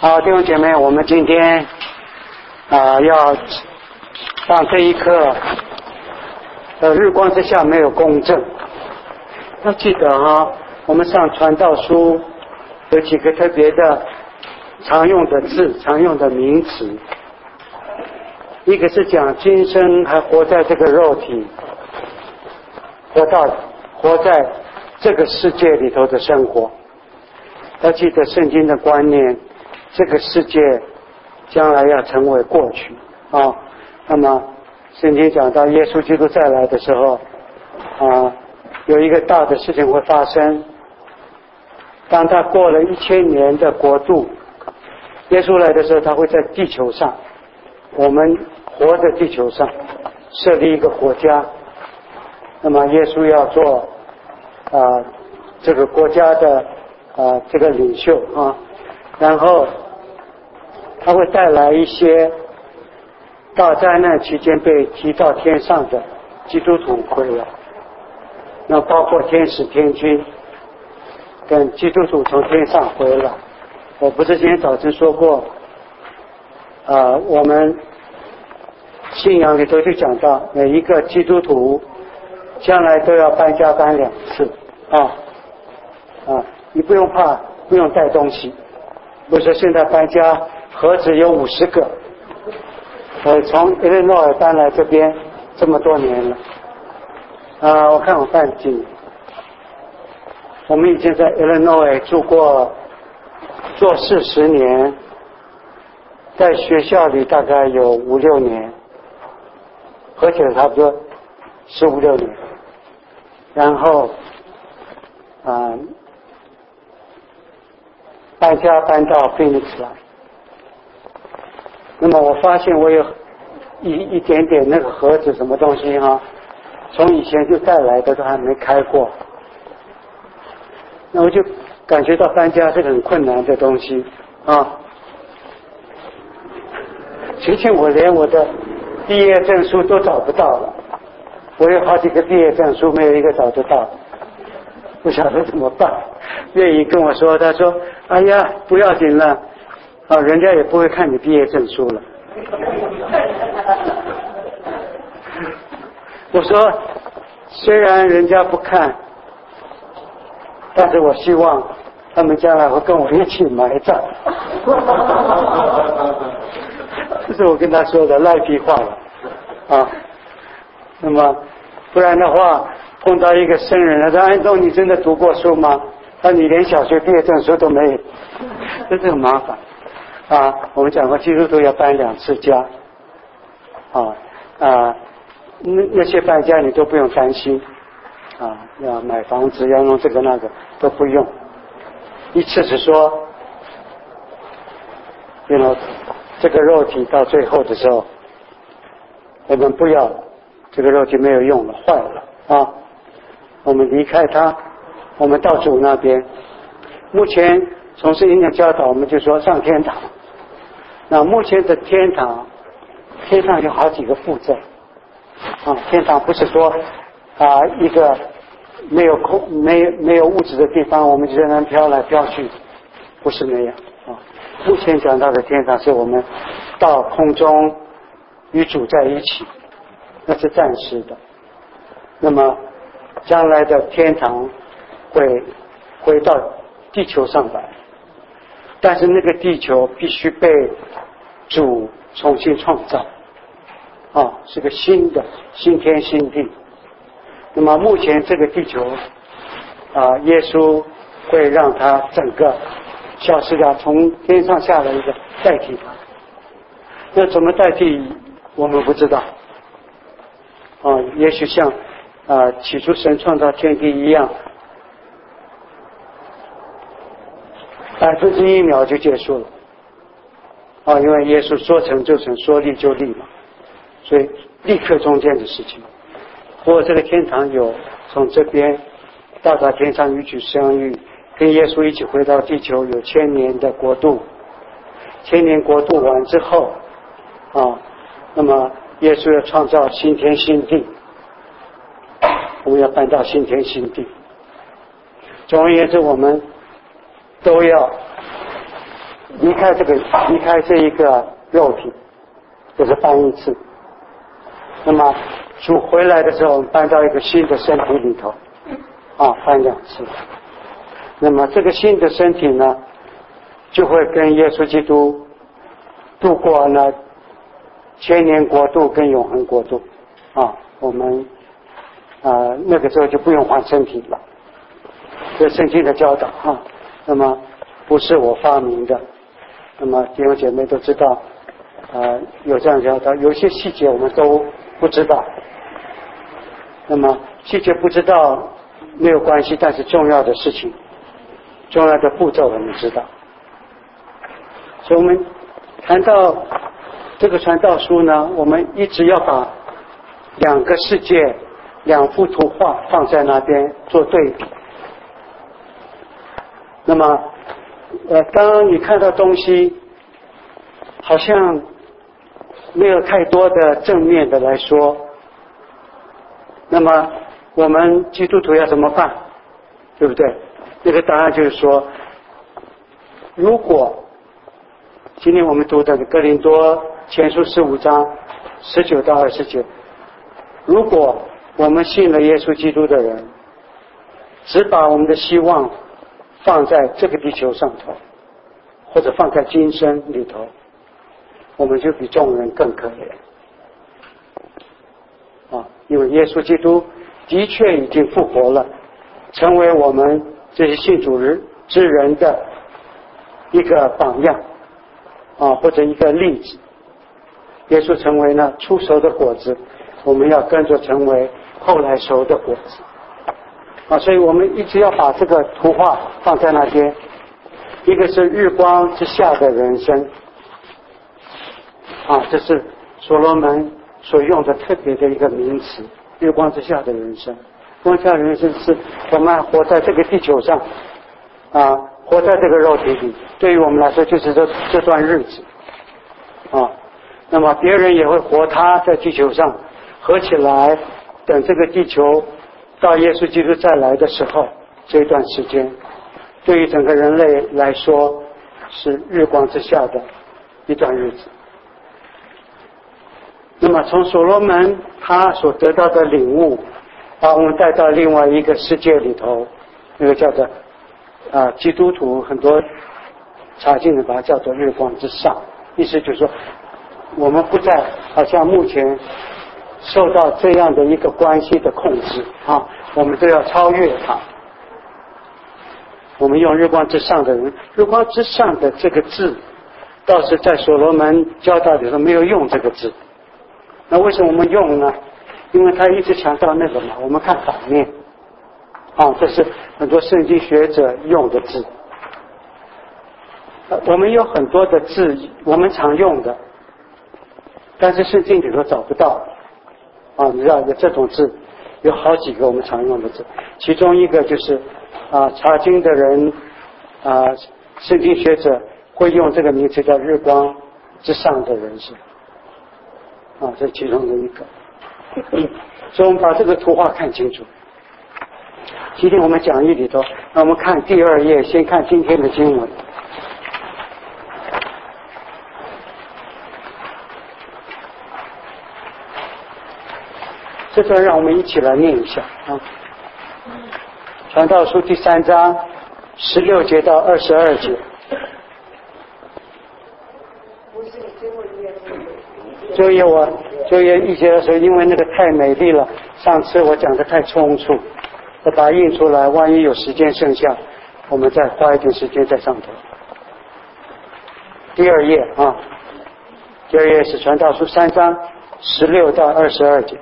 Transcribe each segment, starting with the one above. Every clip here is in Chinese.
好，弟兄姐妹，我们今天要上这一课，日光之下没有公正。要记得我们上传道书有几个特别的常用的字、常用的名词。一个是讲今生还活在这个肉体，活在这个世界里头的生活。要记得圣经的观念，这个世界将来要成为过去那么圣经讲到耶稣基督再来的时候有一个大的事情会发生。当他过了1000年的国度，耶稣来的时候，他会在地球上，我们活在地球上设立一个国家。那么耶稣要做这个国家的这个领袖然后他会带来一些大灾难期间被提到天上的基督徒回来，那包括天使天君跟基督徒从天上回来。我不是今天早晨说过我们信仰里头就讲到每一个基督徒将来都要搬家搬2次你不用怕，不用带东西。我说现在搬家盒子有50个，从伊利诺尔搬来这边这么多年了我看我看几年，我们已经在伊利诺尔住过做40年，在学校里大概有5-6年，合起来差不多15-16年，然后搬家搬到菲尼斯来。那么我发现我有一点点那个盒子什么东西从以前就带来的都还没开过，那我就感觉到搬家是很困难的东西其实我连我的毕业证书都找不到了，我有好几个毕业证书没有一个找得到，不晓得怎么办。愿意跟我说，他说哎呀不要紧了人家也不会看你毕业证书了我说虽然人家不看，但是我希望他们将来会跟我一起埋葬这是我跟他说的赖皮话了那么不然的话碰到一个圣人，他说安东你真的读过书吗？他说你连小学毕业证书都没有这是很麻烦我们讲过基督徒要搬2次家那些搬家你都不用担心要买房子要弄这个那个都不用，一次是说这个肉体到最后的时候我们不要这个肉体没有用了坏了我们离开它，我们到主那边。目前从圣经的教导我们就说上天堂，那目前的天堂有好几个负载天堂不是说一个没有物质的地方我们就在那飘来飘去，不是那样目前讲到的天堂是我们到空中与主在一起，那是暂时的。那么将来的天堂会回到地球上来，但是那个地球必须被主重新创造是个新的新天新地。那么目前这个地球耶稣会让它整个消失掉，从天上下来一个代替它。那怎么代替我们不知道也许像起初神创造天地一样1/1秒就结束了因为耶稣说成就成，说立就立嘛，所以立刻中间的事情。不过这个天堂有从这边到达天上与主相遇，跟耶稣一起回到地球，有1000年的国度。1000年国度完之后那么耶稣要创造新天新地，我们要搬到新天新地。总而言之我们都要离开这一个肉体，就是搬一次。那么主回来的时候，搬到一个新的身体里头，搬2次。那么这个新的身体呢，就会跟耶稣基督度过呢千年国度跟永恒国度。我们那个时候就不用换身体了。这圣经的教导那么不是我发明的。那么弟兄姐妹都知道，有这样教导，有些细节我们都不知道。那么细节不知道没有关系，但是重要的事情、重要的步骤我们知道。所以我们谈到这个传道书呢，我们一直要把2个世界、2幅图画放在那边做对比。那么当你看到东西好像没有太多的正面的来说，那么我们基督徒要怎么办？对不对？那个答案就是说，如果今天我们读的哥林多前书15章19到20节，如果我们信了耶稣基督的人，只把我们的希望放在这个地球上头，或者放在今生里头，我们就比众人更可怜。因为耶稣基督的确已经复活了，成为我们这些信主之人的一个榜样或者一个例子。耶稣成为了初熟的果子，我们要跟着成为后来熟的果子所以我们一直要把这个图画放在那边。一个是日光之下的人生这是所罗门所用的特别的一个名词，日光之下的人生。日光之下的人生是我们活在这个地球上活在这个肉体里，对于我们来说就是这段日子那么别人也会活他在地球上，合起来等这个地球到耶稣基督再来的时候，这一段时间对于整个人类来说是日光之下的一段日子。那么从所罗门他所得到的领悟，把我们带到另外一个世界里头，那个叫做基督徒很多查经人把它叫做日光之上，意思就是说我们不再好像目前受到这样的一个关系的控制我们都要超越它。我们用日光之上的人，日光之上的这个字倒是在所罗门教导里头没有用这个字。那为什么我们用呢？因为他一直强调那个嘛，我们看反面这是很多圣经学者用的字。我们有很多的字我们常用的，但是圣经里头找不到你知道有这种字有好几个我们常用的字，其中一个就是查经的人圣经学者会用这个名词叫日光之上的人生这是其中的一个所以我们把这个图画看清楚。今天我们讲义里头，那我们看第2页，先看今天的经文。这段让我们一起来念一下传道书第3章16节到22节。就业1节的时候，因为那个太美丽了，上次我讲的太匆促，我把它印出来，万一有时间剩下，我们再花一点时间在上头。第2页第2页是传道书3章16到22节。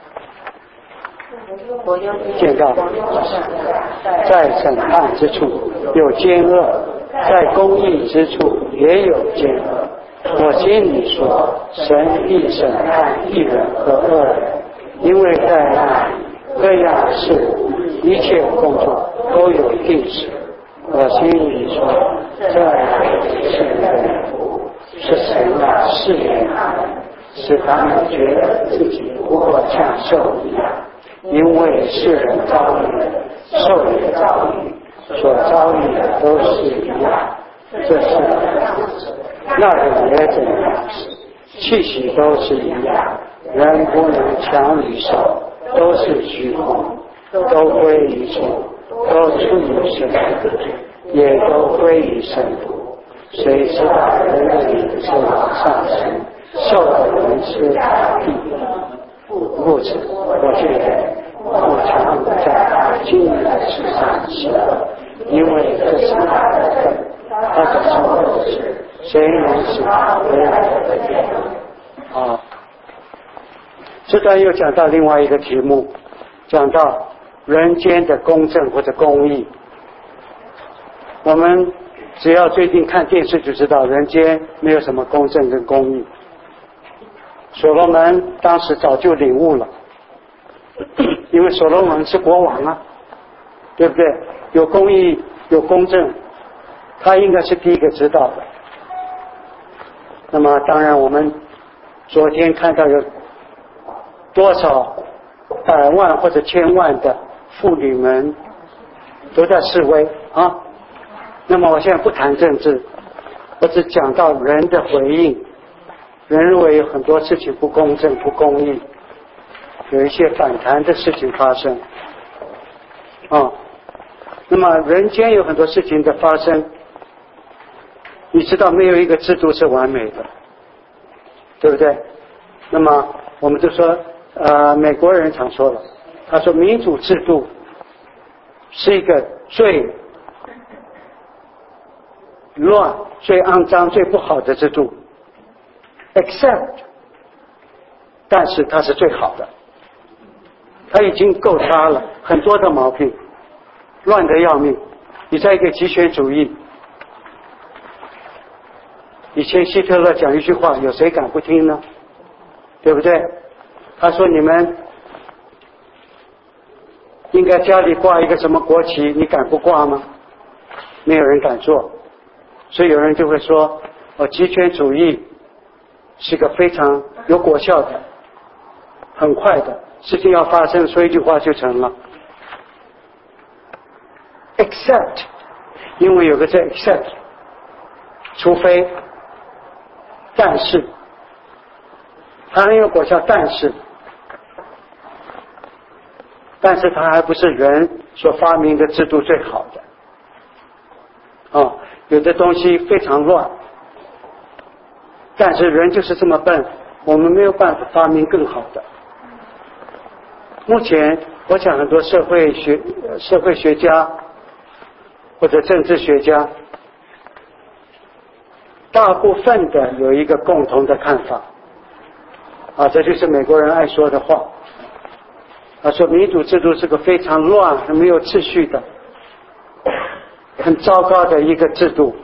见到在审判之处有奸恶，在公义之处也有奸恶。我心里说，神必审判义人和恶人，因为在那各样事一切工作都有定时。我心里说，这是人是神试验他们，使他们觉得自己不过像兽一样。因为世人遭遇，兽也遭遇，所遭遇的都是一样， 这是那个也怎样，气息都是一样，人不能强与少，都是虚空，都归于处，都出于生，也都归于生土。谁知道人的灵是往上升，受的人是地如此，我觉得我常在今日的世上行，因为这是他的份，他的生活是谁能使他为我的缘？啊，这段又讲到另外一个题目，讲到人间的公正或者公义。我们只要最近看电视就知道，人间没有什么公正跟公义。所罗门当时早就领悟了，因为所罗门是国王啊，对不对？有公义有公正，他应该是第一个知道的。那么当然我们昨天看到有多少百万或者千万的妇女们都在示威啊。那么我现在不谈政治，我只讲到人的回应。人认为有很多事情不公正不公义，有一些反弹的事情发生啊。那么人间有很多事情的发生，你知道没有一个制度是完美的，对不对？那么我们就说美国人常说了，他说民主制度是一个最乱最肮脏最不好的制度 except 但是它是最好的，它已经够差了，很多的毛病，乱得要命。你在一个极权主义，以前希特勒讲一句话，有谁敢不听呢？对不对？他说你们应该家里挂一个什么国旗，你敢不挂吗？没有人敢做。所以有人就会说极权主义是个非常有果效的，很快的事情要发生，说一句话就成了。 except 因为有个字 except 除非但是它很有果效，但是它还不是人所发明的制度最好的有的东西非常乱，但是人就是这么笨，我们没有办法发明更好的。目前我想很多社会学家或者政治学家大部分的有一个共同的看法这就是美国人爱说的话说民主制度是个非常乱很没有秩序的很糟糕的一个制度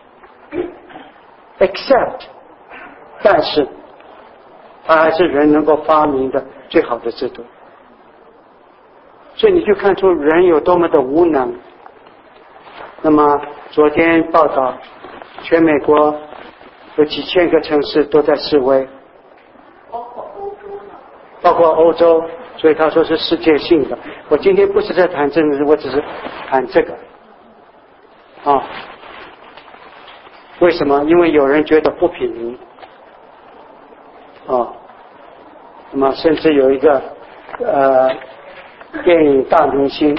except 但是它还是人能够发明的最好的制度。所以你就看出人有多么的无能。那么昨天报道全美国有几千个城市都在示威，包括欧洲，所以他说是世界性的。我今天不是在谈政治，我只是谈这个为什么？因为有人觉得不平那么甚至有一个电影大明星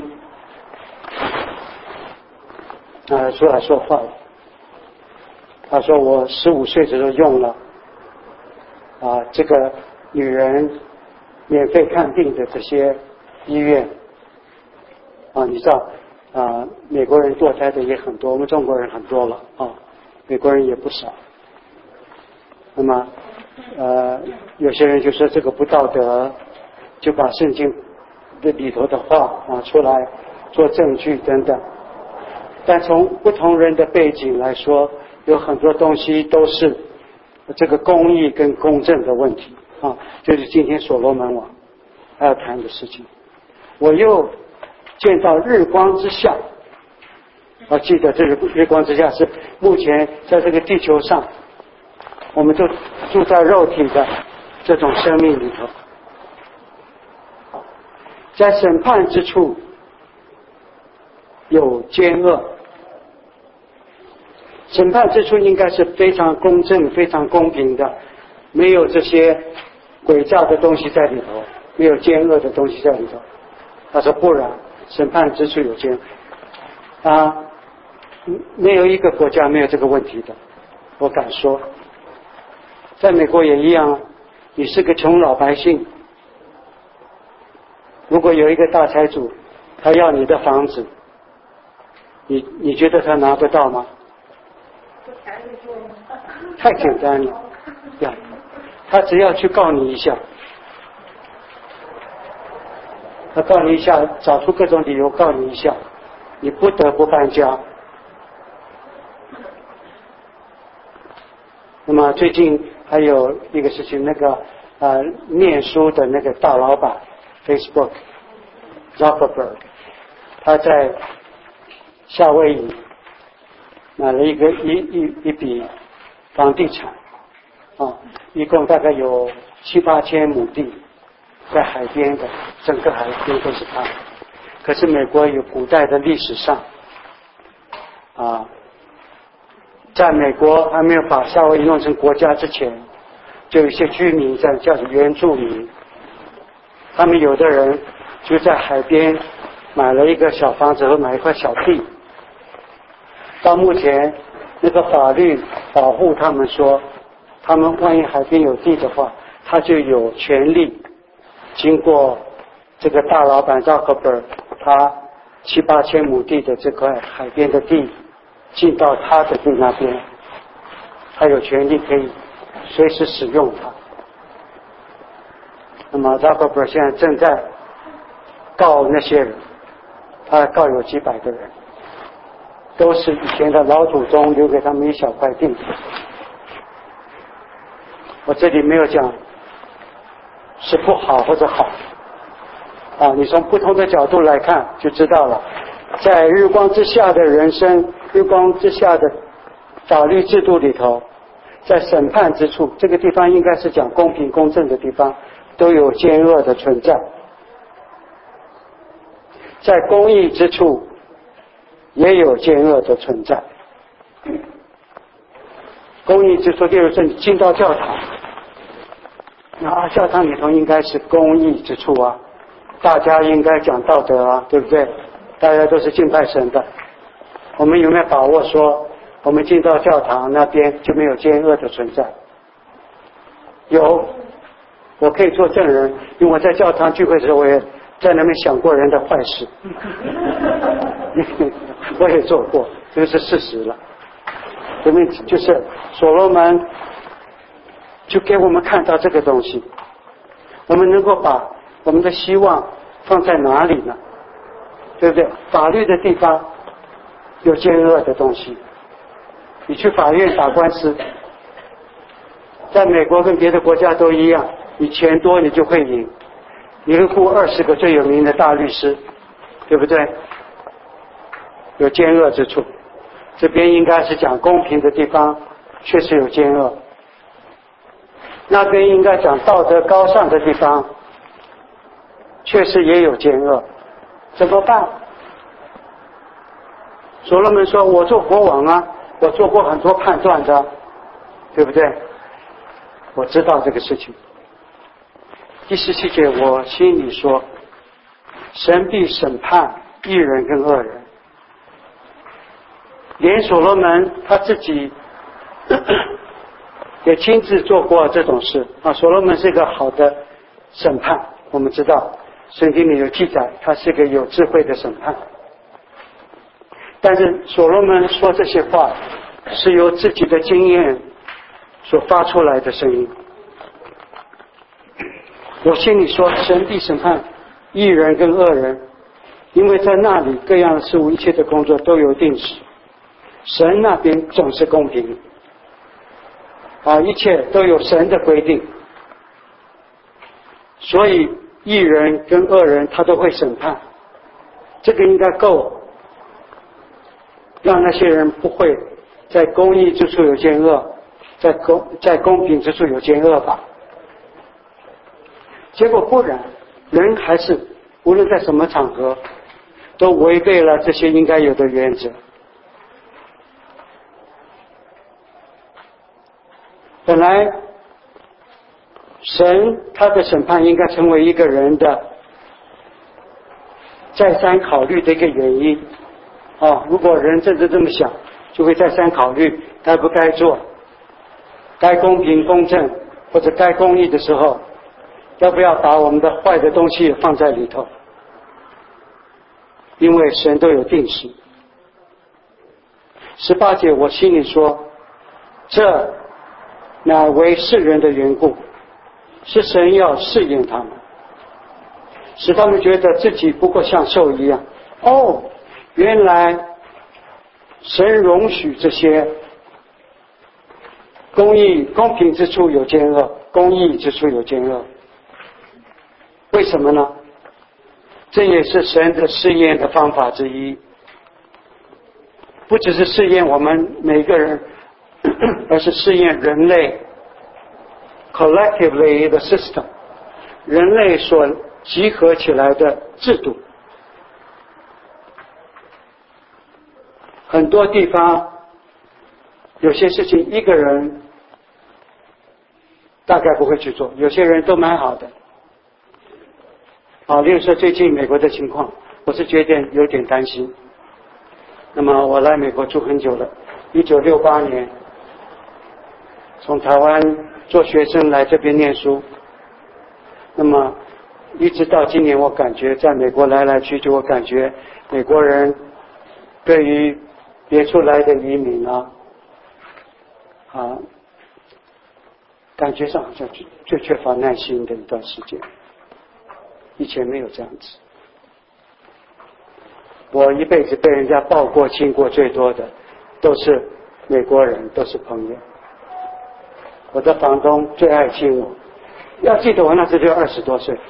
出来说话了。他说我15岁的时候用了这个女人免费看病的这些医院你知道美国人堕胎的也很多，我们中国人很多了美国人也不少。那么有些人就说这个不道德，就把圣经的里头的话拿出来做证据等等。但从不同人的背景来说，有很多东西都是这个公义跟公正的问题就是今天所罗门王还要谈的事情。我又见到日光之下记得这个日光之下是目前在这个地球上我们都住在肉体的这种生命里头，在审判之处有奸恶， 审判之处应该是非常公正、非常公平的，没有这些诡诈的东西在里头，没有奸恶的东西在里头。他说不然，审判之处有奸啊，没有一个国家没有这个问题的，我敢说。在美国也一样，你是个穷老百姓，如果有一个大财主，他要你的房子，你觉得他拿得到吗？太简单了呀！他只要去告你一下，他告你一下，找出各种理由告你一下，你不得不搬家。那么最近还有一个事情，那个念书的那个大老板 Facebook Zuckerberg， 他在夏威夷买了一笔房地产一共大概有7-8千亩地，在海边的，整个海边都是他。可是美国有古代的历史上在美国还没有把夏威夷弄成国家之前，就有一些居民在叫做原住民，他们有的人就在海边买了一个小房子和买一块小地。到目前那个法律保护他们说，他们万一海边有地的话，他就有权利经过这个大老板扎克伯他7-8千亩地的这块海边的地进到他的地那边，他有权利可以随时使用它。那么扎克伯现在正在告那些人，他告有几百个人，都是以前的老祖宗留给他们一小块地。我这里没有讲是不好或者好你从不同的角度来看就知道了。在日光之下的人生，日光之下的法律制度里头，在审判之处，这个地方应该是讲公平公正的地方，都有奸恶的存在。在公义之处也有奸恶的存在。公义之处，例如说你进到教堂，那教堂里头应该是公义之处大家应该讲道德对不对？大家都是敬拜神的。我们有没有把握说我们进到教堂那边就没有奸恶的存在？有，我可以做证人，因为我在教堂聚会的时候我也在那边想过人的坏事我也做过，这个是事实了。因为就是所罗门就给我们看到这个东西，我们能够把我们的希望放在哪里呢？对不对？法律的地方有奸恶的东西，你去法院打官司，在美国跟别的国家都一样，你钱多你就会赢，你会雇20个最有名的大律师，对不对？有奸恶之处。这边应该是讲公平的地方，确实有奸恶。那边应该讲道德高尚的地方，确实也有奸恶。怎么办？所罗门说，我做国王我做过很多判断的，对不对？我知道这个事情。第17节，我心里说，神必审判义人跟恶人。连所罗门他自己也亲自做过这种事所罗门是一个好的审判，我们知道圣经里有记载，他是个有智慧的审判。但是所罗门说这些话是由自己的经验所发出来的声音。我心里说，神必审判义人跟恶人，因为在那里各样的事物，一切的工作都有定时。神那边总是公平一切都有神的规定，所以义人跟恶人他都会审判，这个应该够让那些人不会在公义之处有奸恶，在公平之处有奸恶吧。结果不然，人还是无论在什么场合都违背了这些应该有的原则。 来神他的审判应该成为一个人的再三考虑的一个原因如果人真的这么想，就会再三考虑该不该做，该公平公正或者该公义的时候，要不要把我们的坏的东西放在里头，因为神都有定时。18节我心里说，这乃为世人的缘故，是神要试验他们，使他们觉得自己不过像兽一样。原来神容许这些公平之处有奸恶，公义之处有奸恶。为什么呢？这也是神的试验的方法之一，不只是试验我们每个人，而是试验人类 collectively the system， 人类所集合起来的制度。很多地方有些事情一个人大概不会去做，有些人都蛮好的。例如说最近美国的情况，我是觉得有点担心。那么我来美国住很久了，1968年从台湾做学生来这边念书，那么一直到今年，我感觉在美国来来去去，我感觉美国人对于别处来的移民感觉上好像最缺乏耐心的一段时间，以前没有这样子。我一辈子被人家抱过亲过最多的都是美国人，都是朋友。我的房东最爱亲我，要记得我那时就20多岁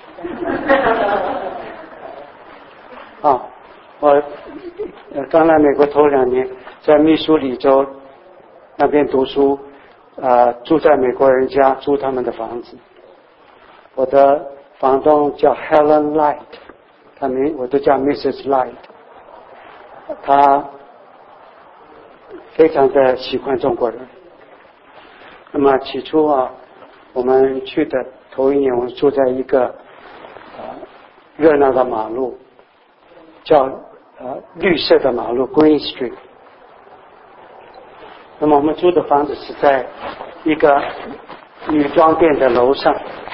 我刚来美国头2年，在密苏里州那边读书，住在美国人家，租他们的房子。我的房东叫 Helen Light， 我都叫 Mrs. Light。她非常的喜欢中国人。那么起初我们去的头1年，我们住在一个热闹的马路，叫绿色的马路 Green Street。那么我们租的房子是在一个女装店的楼上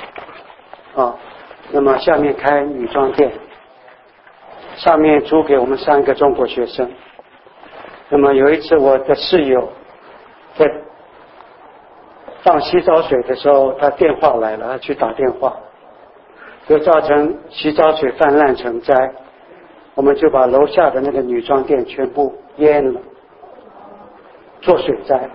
那么下面开女装店，上面租给我们3个中国学生。那么有一次我的室友在放洗澡水的时候，他电话来了，他去打电话，就造成洗澡水泛滥成灾，我们就把楼下的那个女装店全部淹了，做水灾。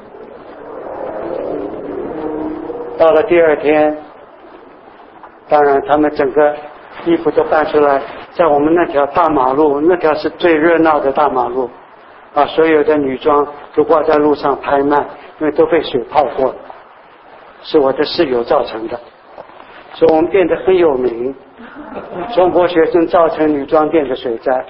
到了第2天，当然他们整个衣服都搬出来，在我们那条大马路，那条是最热闹的大马路所有的女装都挂在路上拍卖，因为都被水泡过了，是我的室友造成的，所以我们变得很有名，中国学生造成女装店的水灾。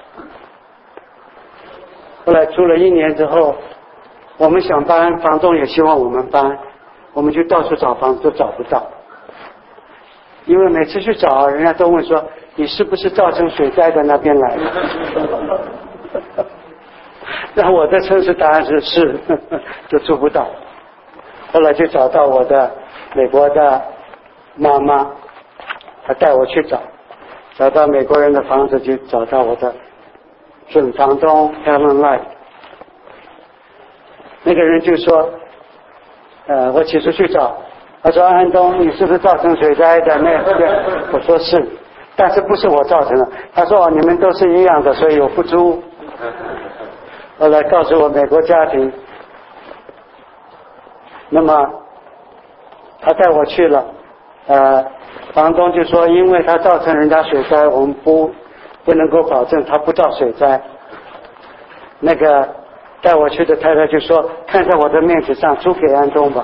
后来住了1年之后，我们想搬，房东也希望我们搬，我们就到处找房子都找不到，因为每次去找，人家都问说你是不是造成水灾的那边来的那我的诚实答案是就租不到。后来就找到我的美国的妈妈，她带我去找到美国人的房子，就找到我的准房东 Helen Light。 那个人就说我起初去找，他说安东你是不是造成水灾的那个？我说是，但是不是我造成的。他说你们都是一样的，所以我不租。后来告诉我美国家庭，那么他带我去了，房东就说因为他造成人家水灾，我们不能够保证他不造水灾。那个带我去的太太就说看在我的面子上租给安东吧，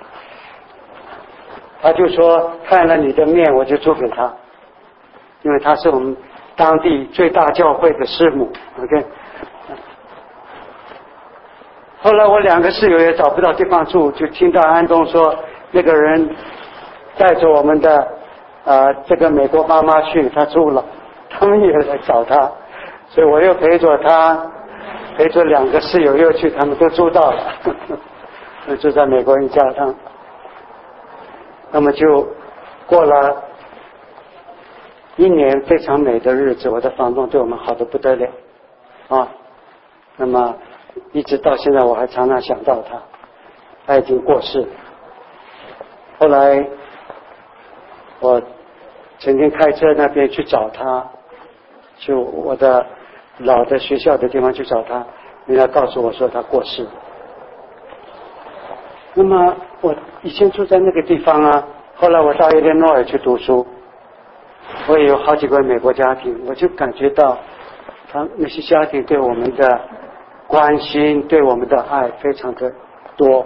他就说看了你的面我就租给他，因为他是我们当地最大教会的师母。 OK， 后来我2个室友也找不到地方住，就听到安东说那个人带着我们的这个美国妈妈去，他住了，他们也来找他，所以我又陪着他，陪着2个室友又去，他们都住到了，住在美国人家上。那么就过了1年非常美的日子，我的房东对我们好得不得了啊。那么一直到现在我还常常想到他，他已经过世了。后来我曾经开车那边去找他，就我的老的学校的地方去找他，人家告诉我说他过世了。那么我以前住在那个地方啊，后来我到伊利诺尔去读书，我也有好几个美国家庭，我就感觉到那些家庭对我们的关心，对我们的爱非常的多。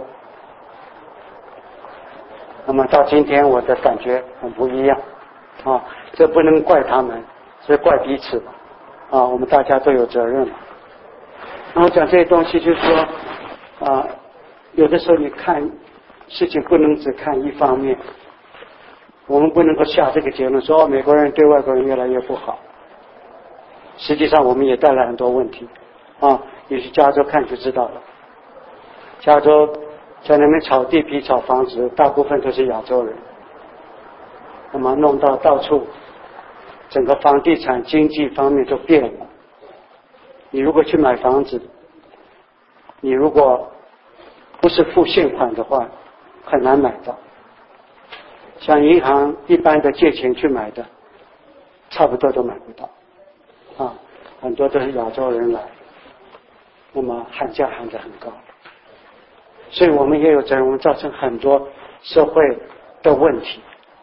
那么到今天我的感觉很不一样啊，这不能怪他们，是怪彼此吧啊，我们大家都有责任。那我讲这些东西就是说有的时候你看事情不能只看一方面，我们不能够下这个结论说美国人对外国人越来越不好，实际上我们也带来很多问题啊。你去加州看就知道了，加州在那边炒地皮炒房子大部分都是亚洲人，那么弄到到处整个房地产经济方面都变了。你如果去买房子，你如果不是付现款的话很难买到，像银行一般的借钱去买的差不多都买不到啊，很多都是亚洲人来，那么喊价喊得很高，所以我们也有责任，我们造成很多社会的问题。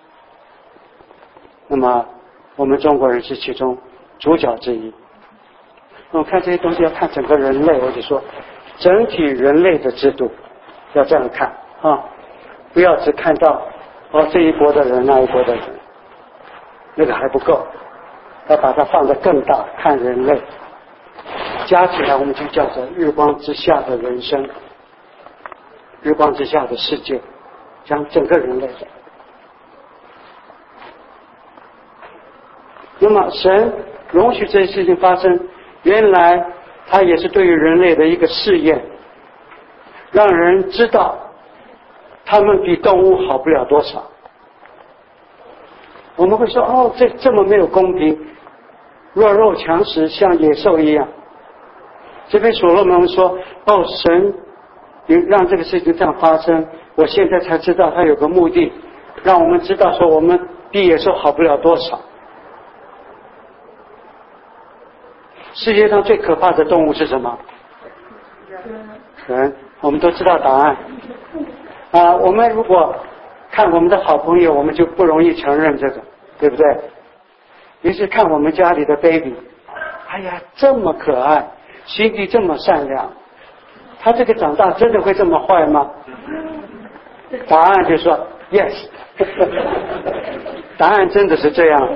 那么我们中国人是其中主角之一。那么看这些东西要看整个人类，我就说整体人类的制度要这样看啊，不要只看到这一国的人那一国的人，那个还不够，要把它放得更大，看人类，加起来我们就叫做日光之下的人生，日光之下的世界，讲整个人类的。那么神容许这些事情发生，原来它也是对于人类的一个试验，让人知道他们比动物好不了多少。我们会说这么没有公平，弱肉强食，像野兽一样。这边所罗门说神让这个事情这样发生，我现在才知道他有个目的，让我们知道说我们比野兽好不了多少。世界上最可怕的动物是什么？人。我们都知道答案我们如果看我们的好朋友，我们就不容易承认这个，对不对？于是看我们家里的 baby， 哎呀这么可爱，心地这么善良，他这个长大真的会这么坏吗？答案就说 yes 答案真的是这样。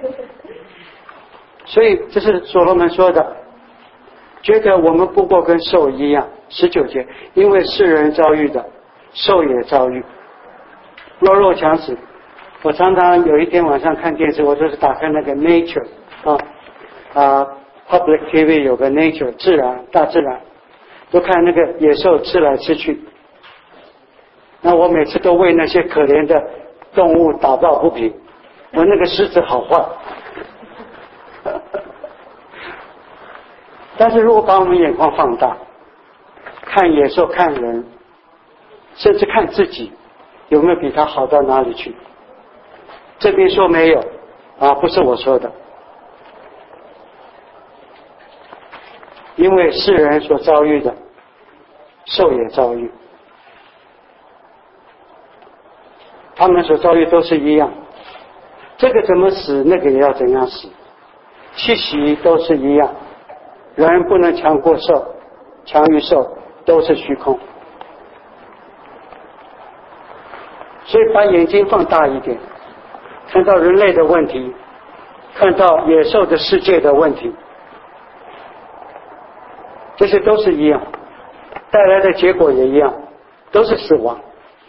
所以这是所罗门说的，觉得我们不过跟兽一样。19节，因为世人遭遇的，兽也遭遇，弱肉强食。我常常有一天晚上看电视，我就是打开那个 Nature Public TV 有个 Nature 自然，大自然，都看那个野兽吃来吃去。那我每次都为那些可怜的动物打抱不平，我那个狮子好坏。但是如果把我们眼光放大，看野兽，看人，甚至看自己，有没有比他好到哪里去？这边说没有不是我说的，因为世人所遭遇的，兽也遭遇，他们所遭遇都是一样，这个怎么死，那个也要怎样死，气息都是一样，人不能强过兽，强于兽都是虚空。所以把眼睛放大一点，看到人类的问题，看到野兽的世界的问题，这些都是一样。 带来的结果也一样，都是死亡。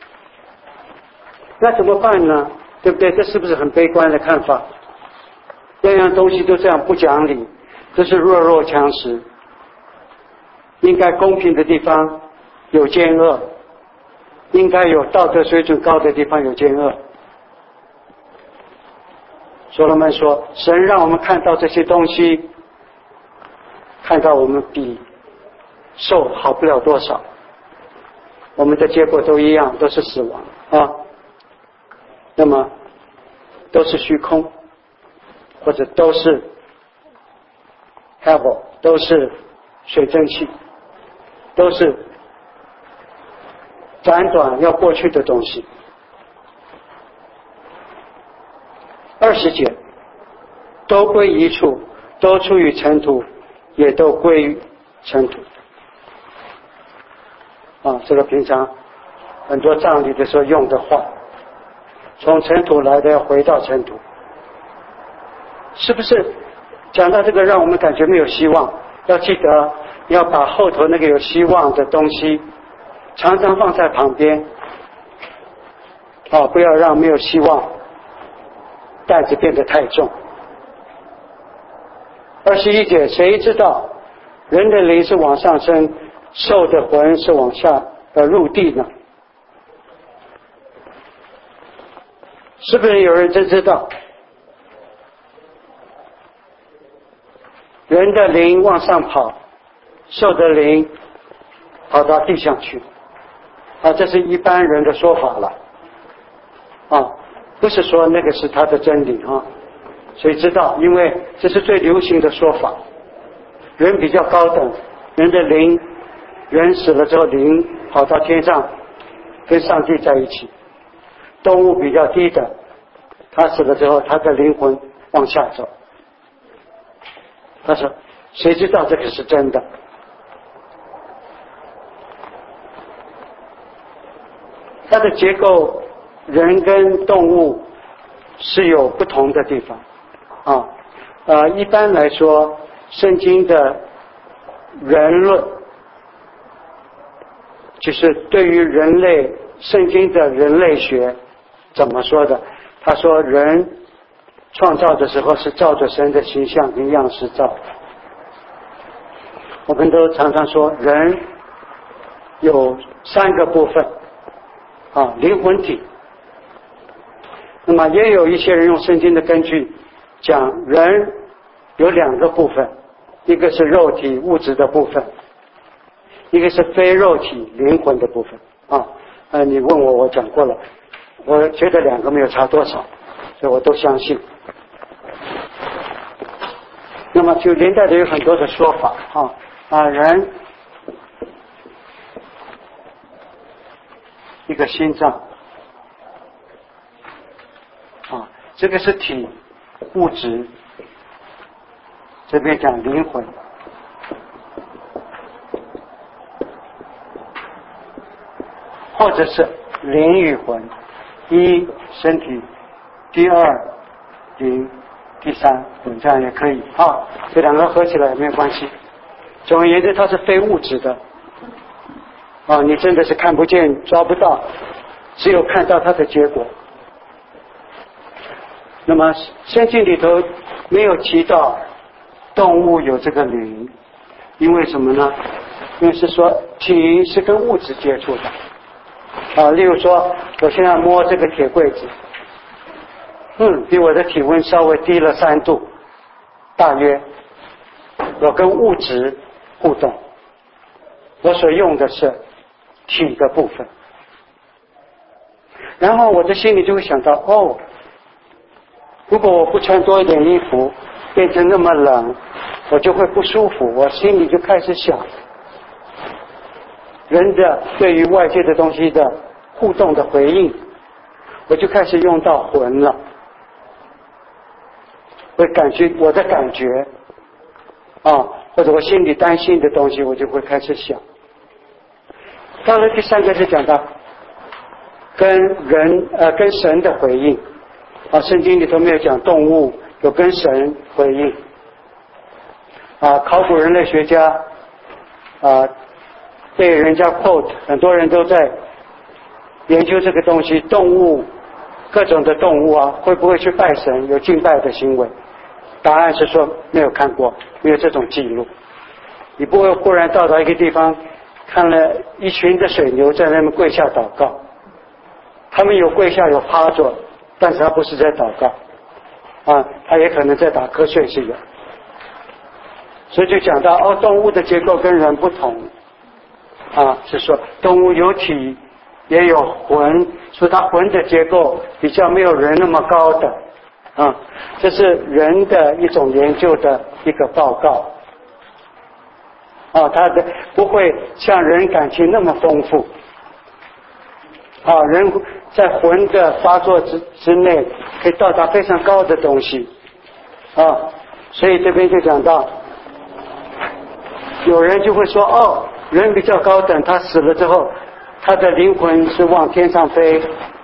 那怎么办呢？对不对？这是不是很悲观的看法？样样东西都这样不讲理，都是弱肉强食。应该公平的地方有奸恶，应该有道德水准高的地方有奸恶。所罗门说，神让我们看到这些东西，看到我们比兽好不了多少，我们的结果都一样，都是死亡啊。那么都是虚空，或者都是 hevel， 都是水蒸气，都是短短要过去的东西。20节，都归一处，都出于尘土，也都归于尘土。这个平常很多葬礼的时候用的话，从尘土来的要回到尘土，是不是讲到这个让我们感觉没有希望？要记得要把后头那个有希望的东西常常放在旁边，不要让没有希望担子变得太重。21节，谁知道人的灵是往上升，兽的魂是往下入地呢？是不是有人真知道？人的灵往上跑，兽的灵跑到地上去。这是一般人的说法了。不是说那个是他的真理谁知道？因为这是最流行的说法。人比较高等，人的灵，人死了之后灵跑到天上跟上帝在一起。动物比较低等，他死了之后他的灵魂往下走。他说谁知道这个是真的？它的结构人跟动物是有不同的地方一般来说圣经的人论就是对于人类，圣经的人类学怎么说的？他说人创造的时候是照着神的形象跟样式造的。我们都常常说人有3个部分灵魂体。那么也有一些人用圣经的根据讲人有2个部分，一个是肉体物质的部分，一个是非肉体灵魂的部分你问我，我讲过了，我觉得2个没有差多少，所以我都相信。那么就连带的有很多的说法人一个心脏这个是体物质，这边讲灵魂。或者是灵与魂，一身体，第二灵，第三魂，这样也可以这2个合起来也没有关系。总而言之它是非物质的你真的是看不见抓不到，只有看到它的结果。那么圣经里头没有提到动物有这个灵，因为什么呢？因为是说体是跟物质接触的例如说我现在摸这个铁柜子比我的体温稍微低了3度大约，我跟物质互动，我所用的是体的部分，然后我的心里就会想到如果我不穿多一点衣服变成那么冷，我就会不舒服，我心里就开始想人的对于外界的东西的互动的回应，我就开始用到魂了，我的感觉或者我心里担心的东西我就会开始想。到了第3个是讲到跟神的回应圣经里头没有讲动物有跟神回应考古人类学家被人家 quote， 很多人都在研究这个东西，动物各种的动物啊，会不会去拜神，有敬拜的行为？答案是说没有看过，没有这种记录。你不会忽然到达一个地方，看了一群的水牛在那边跪下祷告，他们有跪下有趴着，但是他不是在祷告啊，他也可能在打瞌睡是有。所以就讲到动物的结构跟人不同啊，是说动物有体也有魂，说它魂的结构比较没有人那么高的啊，这是人的一种研究的一个报告啊，它的不会像人感情那么丰富啊，人在魂的发作之内可以到达非常高的东西啊，所以这边就讲到有人就会说人比较高等，他死了之后他的灵魂是往天上飞，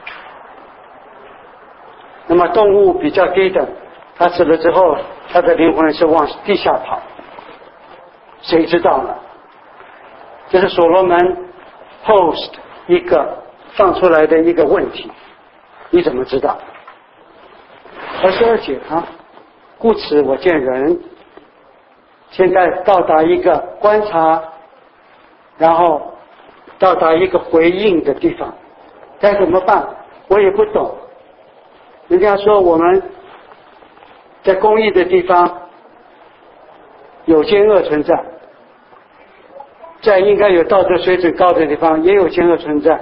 那么动物比较低等，他死了之后他的灵魂是往地下跑，谁知道呢？这是所罗门 post 一个放出来的一个问题，你怎么知道？22节啊，故此我见人现在到达一个观察，然后到达一个回应的地方，该怎么办？我也不懂。人家说我们在公益的地方有奸恶存在，在应该有道德水准高的地方也有奸恶存在。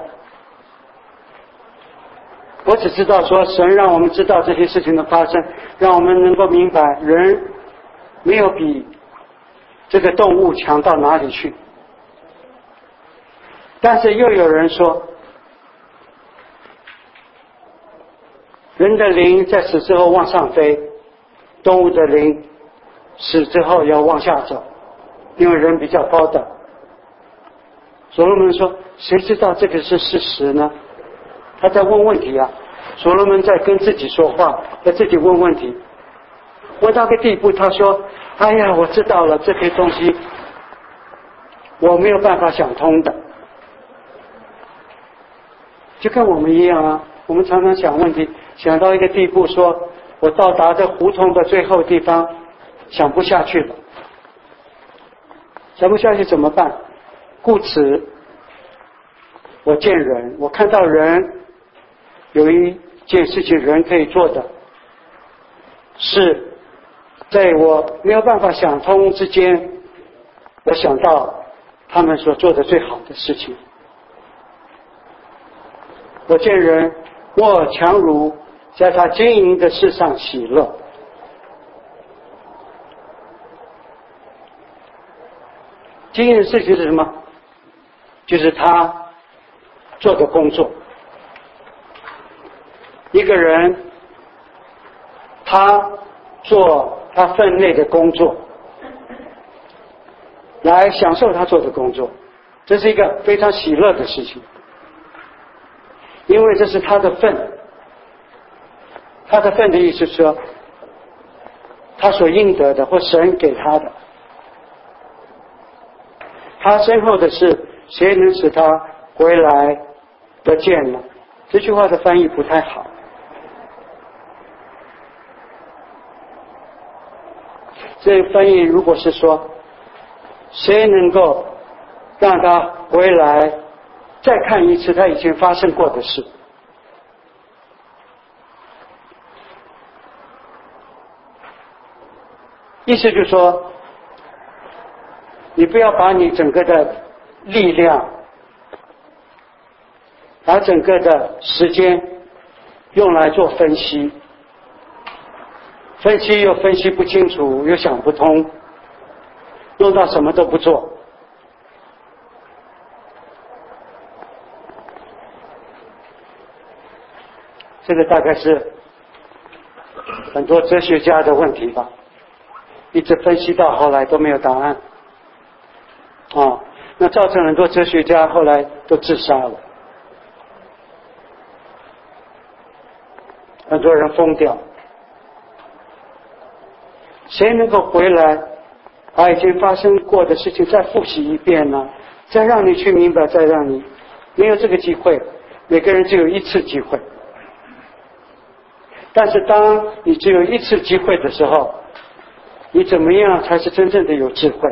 我只知道说神让我们知道这些事情的发生，让我们能够明白人没有比这个动物强到哪里去。但是又有人说人的灵在死之后往上飞，动物的灵死之后要往下走，因为人比较高等。所罗门说谁知道这个是事实呢？他在问问题啊，所罗门在跟自己说话，在自己问问题，问到个地步他说哎呀我知道了，这些东西我没有办法想通的。就跟我们一样啊，我们常常想问题，想到一个地步说我到达这胡同的最后地方想不下去了，想不下去怎么办？故此我见人，我看到人有一件事情人可以做的，是在我没有办法想通之间，我想到他们所做的最好的事情。我见人莫强如在他经营的事上喜乐。经营的事情是什么？就是他做的工作。一个人他做他分内的工作，来享受他做的工作，这是一个非常喜乐的事情，因为这是他的份。他的份的意思是说他所应得的或神给他的，他身后的事谁能使他回来得见呢？这句话的翻译不太好。这个翻译如果是说谁能够让他回来再看一次他以前发生过的事，意思就是说你不要把你整个的力量，把整个的时间用来做分析，分析又分析不清楚，又想不通，用到什么都不做。这个大概是很多哲学家的问题吧，一直分析到后来都没有答案那造成很多哲学家后来都自杀了，很多人疯掉。谁能够回来把以前发生过的事情再复习一遍呢？ 再让你去明白，再让你没有这个机会，每个人只有一次机会。但是当你只有一次机会的时候，你怎么样才是真正的有智慧？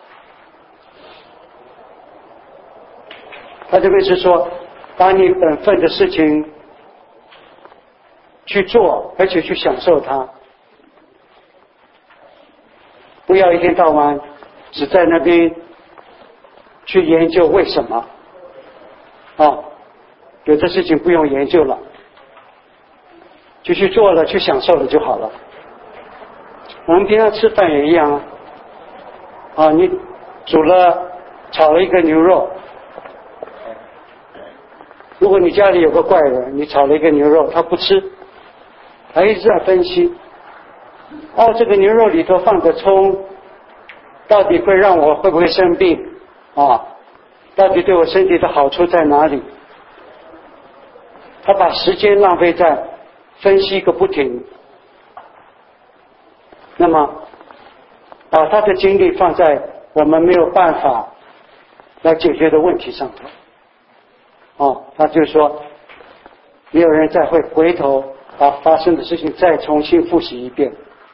他这边是说，把你本分的事情去做，而且去享受它，不要一天到晚只在那边去研究为什么有的事情不用研究了，就去做了，去享受了就好了。我们平常吃饭也一样你炒了一个牛肉，如果你家里有个怪人，你炒了一个牛肉他不吃，他一直在分析这个牛肉里头放的葱到底会让我会不会生病到底对我身体的好处在哪里，他把时间浪费在分析个不停，那么把他的精力放在我们没有办法来解决的问题上头他就说没有人再会回头把发生的事情再重新复习一遍。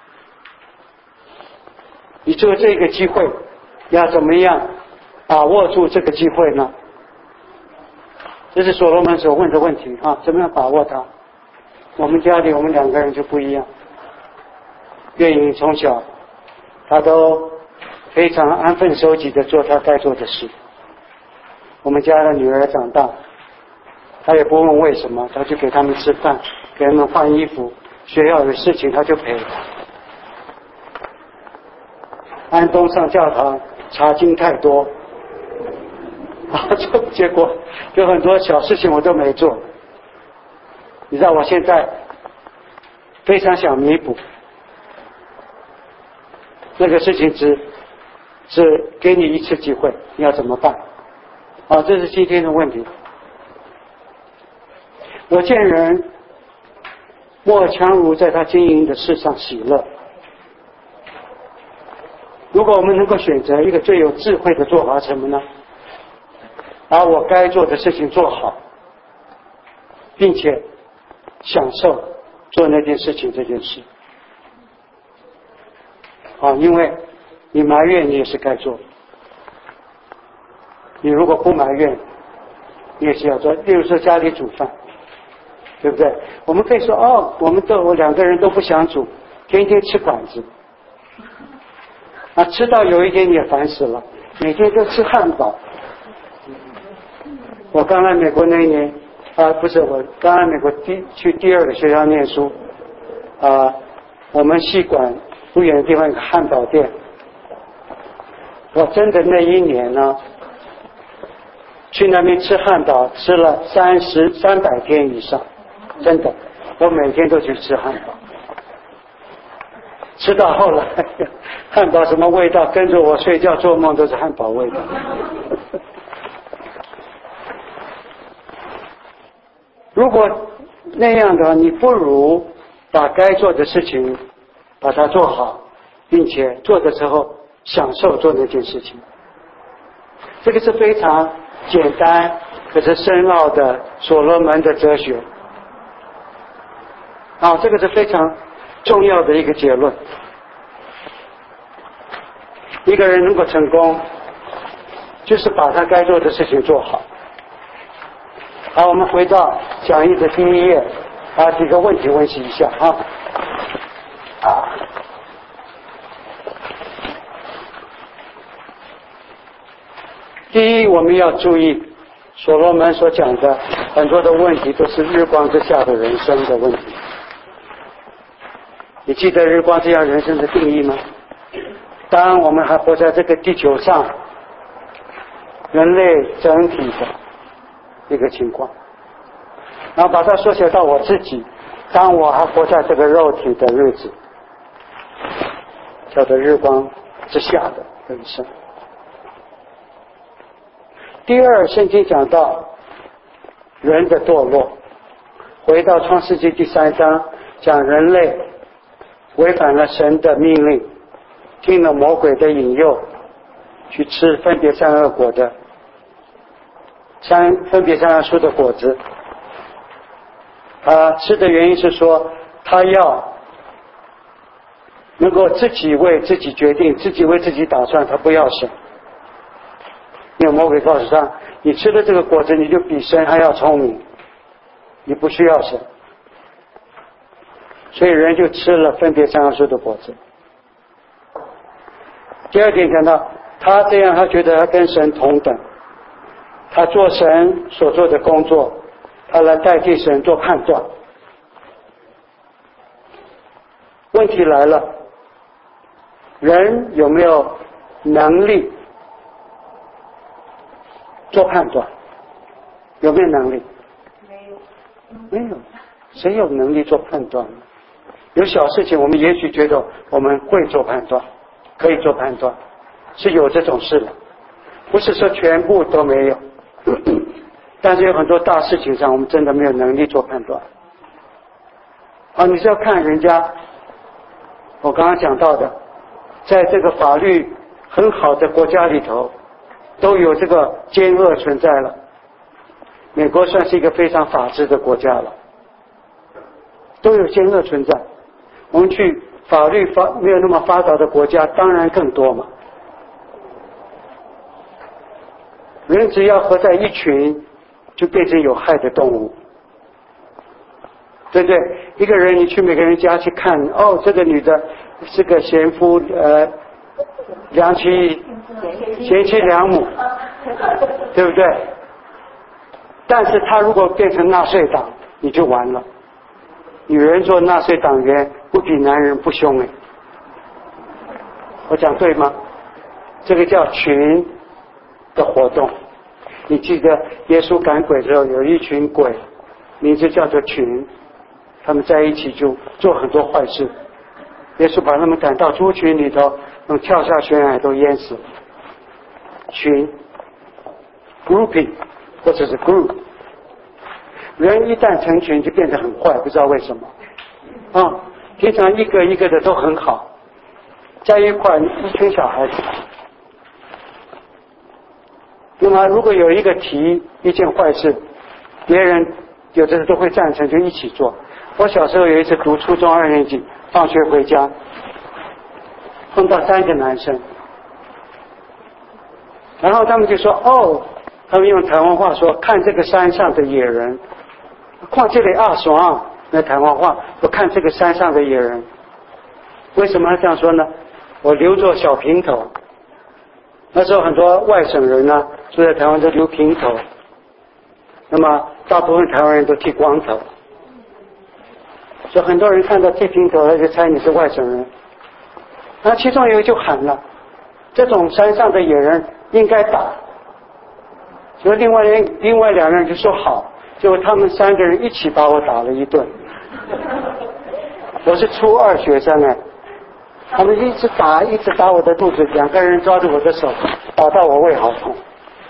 你只有这个机会，要怎么样把握住这个机会呢？这是所罗门所问的问题怎么样把握它？我们家里我们两个人就不一样。月影从小他都非常安分守己的做他该做的事。我们家的女儿长大，他也不问为什么，他就给他们吃饭，给他们换衣服，学校有事情他就陪。安东上教堂查经太多结果有很多小事情我都没做。你知道我现在非常想弥补那个事情，只给你一次机会，你要怎么办这是今天的问题。我见人莫强如在他经营的事上喜乐。如果我们能够选择一个最有智慧的做法什么呢？把我该做的事情做好，并且享受做那件事情这件事因为你埋怨你也是该做的，你如果不埋怨你也是要做。例如说家里煮饭，对不对？我们可以说我两个人都不想煮，天天吃馆子吃到有一天你也烦死了，每天都吃汉堡。我刚来美国那一年不是，我刚来美国去第二个学校念书我们系馆不远的地方有个汉堡店，我真的那一年呢去那边吃汉堡吃了300天以上，真的我每天都去吃汉堡，吃到后来汉堡什么味道跟着我睡觉做梦都是汉堡味道如果那样的话，你不如把该做的事情把它做好，并且做的时候享受做那件事情。这个是非常简单可是深奥的所罗门的哲学这个是非常重要的一个结论。一个人能够成功，就是把他该做的事情做好。好，我们回到讲义的第一页几个问题温习一下第一，我们要注意所罗门所讲的很多的问题都是日光之下的人生的问题。你记得日光之下人生的定义吗？当我们还活在这个地球上，人类整体的一个情况，然后把它缩小到我自己，当我还活在这个肉体的日子，叫做日光之下的人生。第二，圣经讲到人的堕落，回到创世纪第3章，讲人类违反了神的命令，听了魔鬼的引诱，去吃分别善恶果的分别善恶树的果子。吃的原因是说他要能够自己为自己决定，自己为自己打算，他不要神。因为魔鬼告诉他，你吃了这个果子你就比神还要聪明，你不需要神。所以人就吃了分别善恶树的果子。第二点讲到他这样，他觉得他跟神同等，他做神所做的工作，他来代替神做判断。问题来了，人有没有能力做判断？有没有能力？没有。谁有能力做判断呢？有小事情我们也许觉得我们会做判断，可以做判断，是有这种事的，不是说全部都没有。但是有很多大事情上我们真的没有能力做判断。你是要看人家我刚刚讲到的，在这个法律很好的国家里头都有这个奸恶存在了。美国算是一个非常法治的国家了，都有奸恶存在。我们去法律没有那么发达的国家当然更多嘛。人只要合在一群就变成有害的动物，对不对？一个人你去每个人家去看，这个女的是个贤夫贤妻良母，对不对？但是他如果变成纳粹党你就完了。女人做纳粹党员不比男人不凶我讲对吗？这个叫群的活动。你记得耶稣赶鬼的时候有一群鬼，名字叫做群，他们在一起就做很多坏事。耶稣把他们赶到猪群里头，能跳下悬崖都淹死了。群 grouping 或者是 group， 人一旦成群就变得很坏，不知道为什么平常一个一个的都很好，在一块一群小孩子。那么如果有一个提一件坏事，别人有的都会赞成，就一起做。我小时候有一次读初中2年级，放学回家碰到3个男生，然后他们就说他们用台湾话说，看这个山上的野人，看这里爽，那台湾话，我看这个山上的野人。为什么这样说呢？我留着小平头，那时候很多外省人呢住在台湾都留平头，那么大部分台湾人都剃光头，所以很多人看到剃平头他就猜你是外省人。然后其中有一个就喊了，这种山上的野人应该打。所以另外2个人就说好，结果他们3个人一起把我打了一顿。我是初2学生他们一直打我的肚子，2个人抓着我的手打到我胃好痛。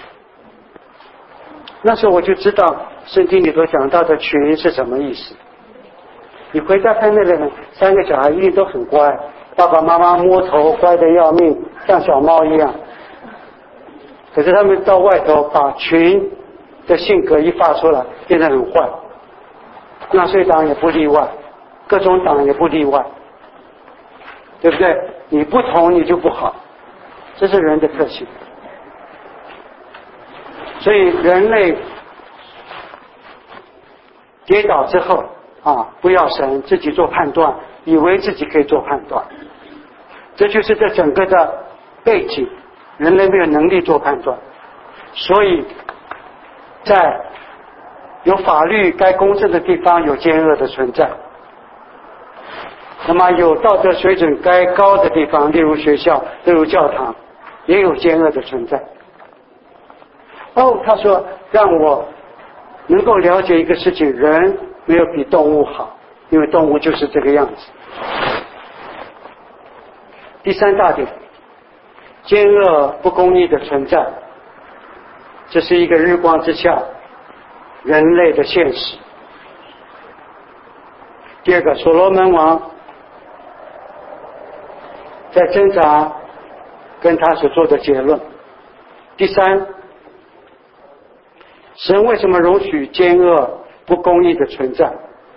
那时候我就知道圣经里头讲到的群是什么意思。你回家看那个人，3个小孩一定都很乖，爸爸妈妈摸头乖得要命，像小猫一样。可是他们到外头把群的性格一发出来，变得很坏。纳粹党也不例外，各种党也不例外，对不对？你不同你就不好，这是人的特性。所以人类跌倒之后不要神，自己做判断，以为自己可以做判断，这就是这整个的背景。人类没有能力做判断，所以在有法律该公正的地方有奸恶的存在，那么有道德水准该高的地方，例如学校，例如教堂，也有奸恶的存在。他说让我能够了解一个事情，人没有比动物好，因为动物就是这个样子。第3大点，奸恶不公义的存在，这是一个日光之下人类的现实。第2个，所罗门王在挣扎跟他所做的结论。第3， 神为什么容许奸恶不公义的存在？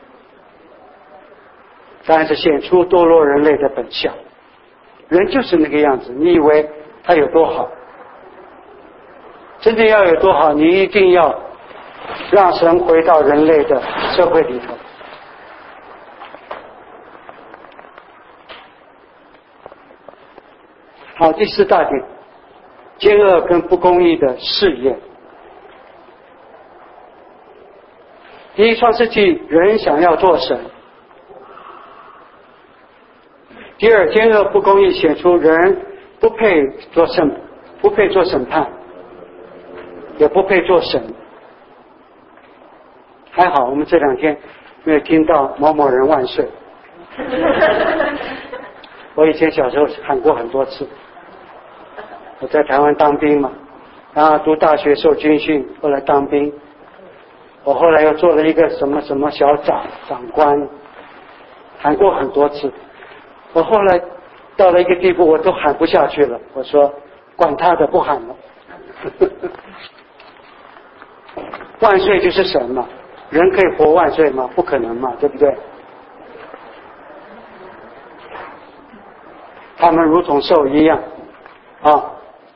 当然是显出堕落人类的本相。人就是那个样子，你以为他有多好？真正要有多好，你一定要让神回到人类的社会里头。好，第4大点，奸恶跟不公义的试验。第一，创世纪人想要做神。第二，奸恶不公义显出人不配做审判，也不配做神。还好我们这2天没有听到某某人万岁。我以前小时候喊过很多次。我在台湾当兵嘛，然后读大学受军训，后来当兵。我后来又做了一个什么什么小长官，喊过很多次。我后来到了一个地步，我都喊不下去了。我说管他的，不喊了。万岁就是神嘛，人可以活万岁吗？不可能嘛，对不对？他们如同兽一样啊。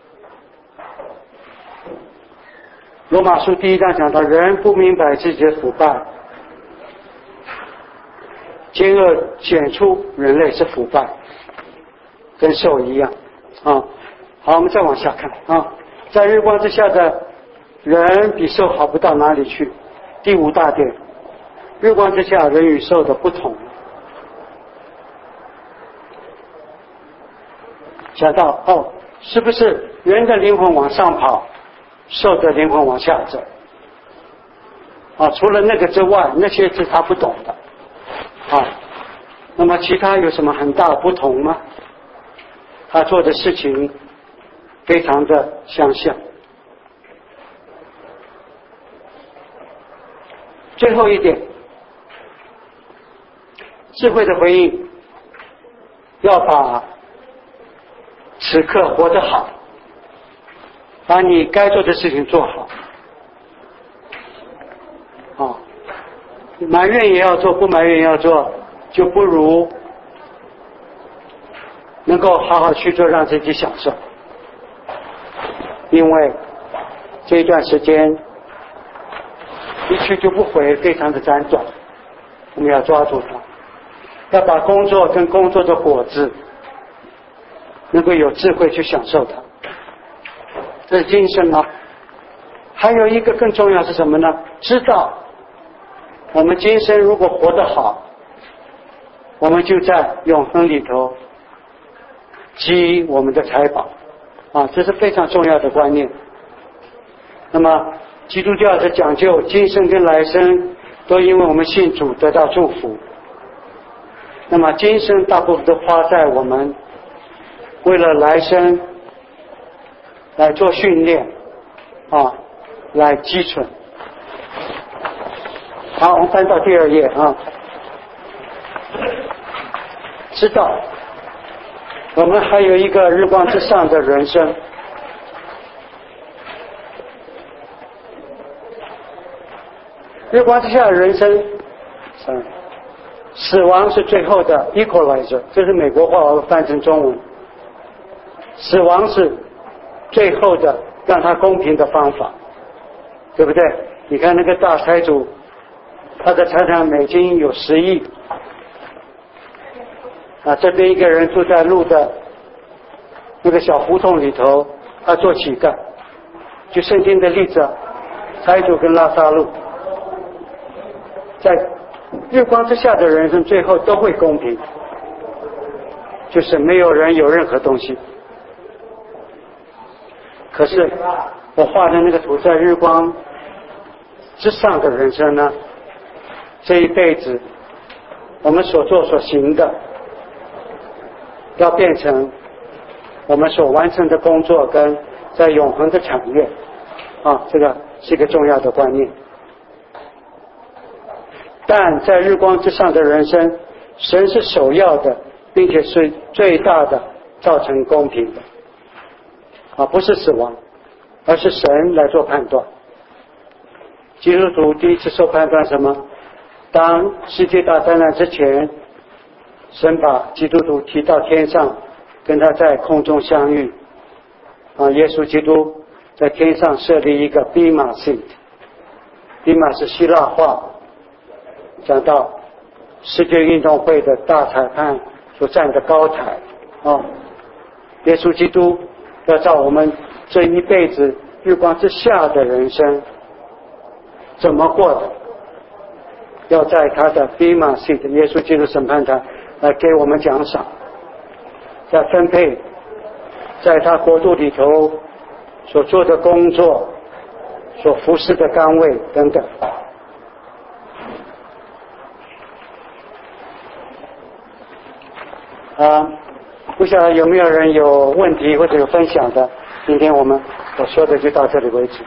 罗马书第1章讲到，人不明白自己的腐败，奸恶显出人类是腐败，跟兽一样啊。好，我们再往下看啊，在日光之下的人比兽好不到哪里去。第5大点，日光之下人与兽的不同。想到是不是人的灵魂往上跑，兽的灵魂往下走啊？除了那个之外，那些是他不懂的啊。那么其他有什么很大的不同吗？他做的事情非常的相像。最后一点，智慧的回应要把此刻活得好，把你该做的事情做好啊，埋怨也要做，不埋怨也要做，就不如能够好好去做，让自己享受。因为这一段时间一去就不回，非常的辗转，我们要抓住它，要把工作跟工作的果子能够有智慧去享受它，这是今生啊。还有一个更重要是什么呢？知道我们今生如果活得好，我们就在永恒里头积我们的财宝啊，这是非常重要的观念。那么基督教是讲究今生跟来生都因为我们信主得到祝福，那么今生大部分都花在我们为了来生来做训练啊，来积存。好，我们翻到第2页啊，知道我们还有一个日光之上的人生。日光之下的人生，死亡是最后的 equalizer， 这是美国话，我翻成中文。死亡是最后的让它公平的方法，对不对？你看那个大财主，他的财产美金有10亿啊，这边一个人住在路的那个小胡同里头，他做乞丐。就圣经的例子，财主跟拉撒路，在日光之下的人生最后都会公平，就是没有人有任何东西。可是我画的那个图，在日光之上的人生呢，这一辈子我们所做所行的要变成我们所完成的工作跟在永恒的产业啊，这个是一个重要的观念。但在日光之上的人生，神是首要的，并且是最大的造成公平的啊，不是死亡，而是神来做判断。 基督徒第一次受判断什么？当世界大灾难之前，神把基督徒提到天上，跟他在空中相遇。耶稣基督在天上设立一个 Bema Seat。Bema 是希腊话，讲到世界运动会的大裁判所站的高台。耶稣基督要照我们这一辈子日光之下的人生怎么过的，要在他的 Bema Seat 耶稣基督审判台来给我们奖赏，在分配在他国度里头所做的工作，所服侍的岗位等等。不晓得有没有人有问题或者有分享的？今天我说的就到这里为止。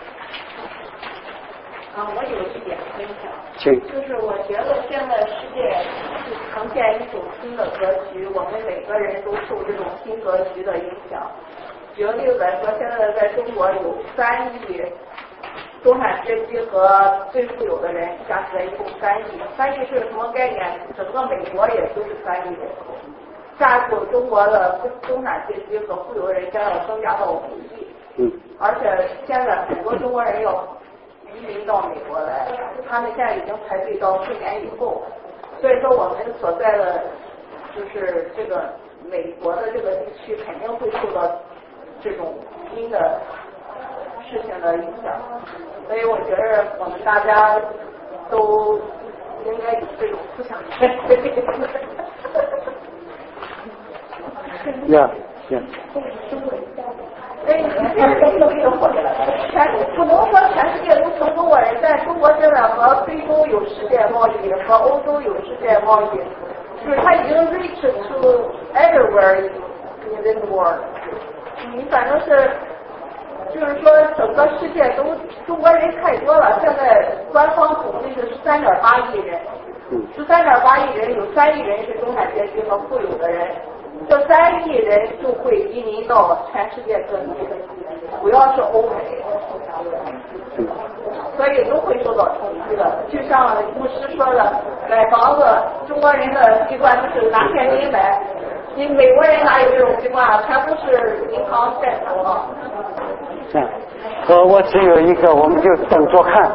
我有一点分享， 请。 就是我觉得现在世界是呈现一种新的格局，我们每个人都受这种新格局的影响。举个例子来说，现在在中国有3亿中产阶级和最富有的人加起来一共3亿。3亿是什么概念？整个美国也就是3亿人口。下一步中国的中产阶级和富有的人将要增加到5亿。而且现在很多中国人要移民到美国来，他们现在已经排队到4年以后。所以说我们所在的就是这个美国的这个地区肯定会受到这种新的事情的影响，所以我觉得我们大家都应该有这种思想权威。不能说全世界都成中国人，但中国现在和非洲有世界贸易，和欧洲有世界贸易，就是它已经 reach to everywhere in this world。反正是，就是说整个世界都中国人太多了，现在官方统计是13.8亿人，13.8亿人有3亿人是中产阶级和富有的人。这3亿人就会移民到全世界各地，主要是欧美，所以都会受到冲击的。就像牧师说的，买房子，中国人的习惯就是拿现金买，你美国人哪有这种习惯啊？全部是银行贷款啊。 我只有一个，我们就等着看。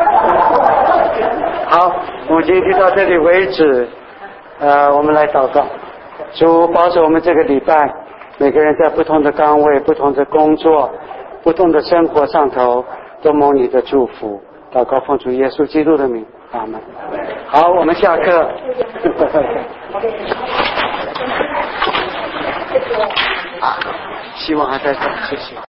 好，我们今天就到这里为止。我们来祷告。主保守我们这个礼拜，每个人在不同的岗位、不同的工作、不同的生活上头，都蒙你的祝福。祷告奉主耶稣基督的名，阿们。好，我们下课。希望还在这，谢谢。